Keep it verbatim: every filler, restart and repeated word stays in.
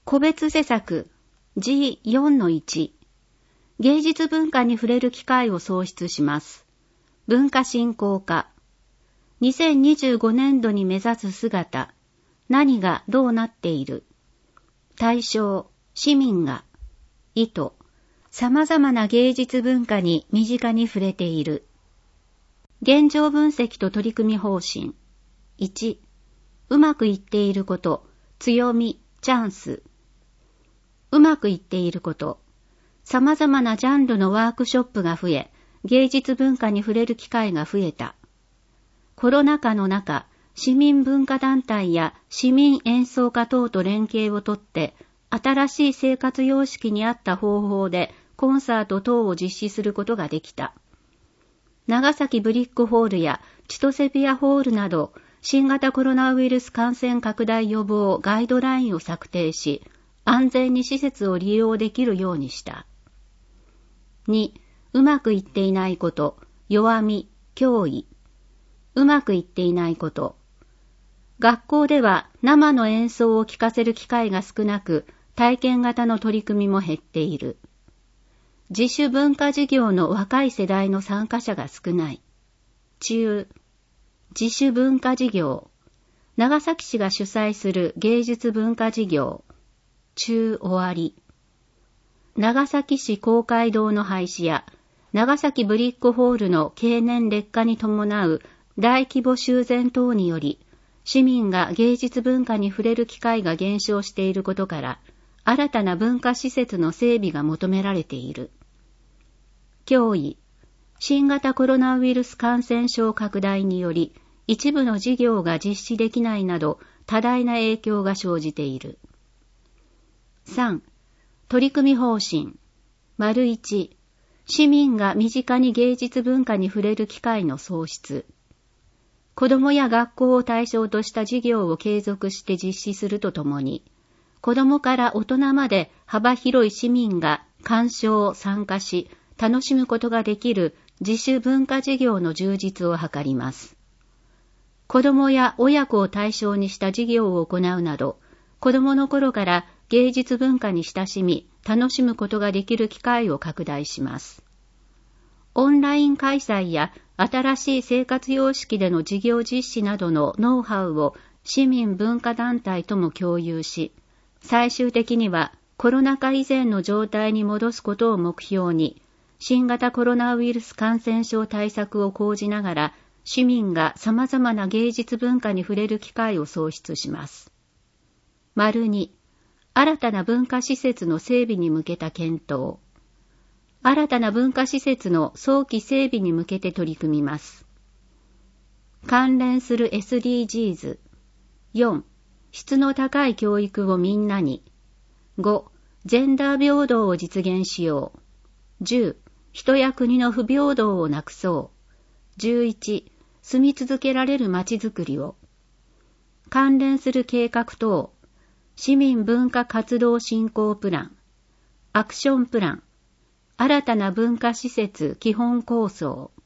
個別施策 ジーよんのいち 芸術文化に触れる機会を創出します。文化振興課にせんにじゅうごねんどに目指す姿、何がどうなっている。対象、市民が、意図、様々な芸術文化に身近に触れている。現状分析と取り組み方針。いち、うまくいっていること、強み、チャンス。うまくいっていること。様々なジャンルのワークショップが増え、芸術文化に触れる機会が増えた。コロナ禍の中、市民文化団体や市民演奏家等と連携をとって、新しい生活様式に合った方法でコンサート等を実施することができた。長崎ブリックホールや千歳ビアホールなど、新型コロナウイルス感染拡大予防ガイドラインを策定し、安全に施設を利用できるようにした。に、うまくいっていないこと、弱み、脅威。うまくいっていないこと。学校では生の演奏を聴かせる機会が少なく、体験型の取り組みも減っている。自主文化事業の若い世代の参加者が少ない。中、自主文化事業。長崎市が主催する芸術文化事業。中終わり。長崎市公会堂の廃止や、長崎ブリックホールの経年劣化に伴う大規模修繕等により、市民が芸術文化に触れる機会が減少していることから、新たな文化施設の整備が求められている。脅威。新型コロナウイルス感染症拡大により、一部の事業が実施できないなど、多大な影響が生じている。さん、取り組み方針。丸いち、市民が身近に芸術文化に触れる機会の創出。子どもや学校を対象とした事業を継続して実施するとともに、子どもから大人まで幅広い市民が鑑賞、参加し、楽しむことができる自主文化事業の充実を図ります。子どもや親子を対象にした事業を行うなど、子どもの頃から芸術文化に親しみ、楽しむことができる機会を拡大します。オンライン開催や新しい生活様式での事業実施などのノウハウを市民文化団体とも共有し、最終的にはコロナ禍以前の状態に戻すことを目標に、新型コロナウイルス感染症対策を講じながら、市民が様々な芸術文化に触れる機会を創出します。丸に、新たな文化施設の整備に向けた検討。新たな文化施設の早期整備に向けて取り組みます。関連する エスディージーズ。よん、質の高い教育をみんなに。ご、ジェンダー平等を実現しよう。じゅう、人や国の不平等をなくそう。じゅういち、住み続けられる街づくりを。関連する計画等。市民文化活動振興プラン、アクションプラン、新たな文化施設基本構想。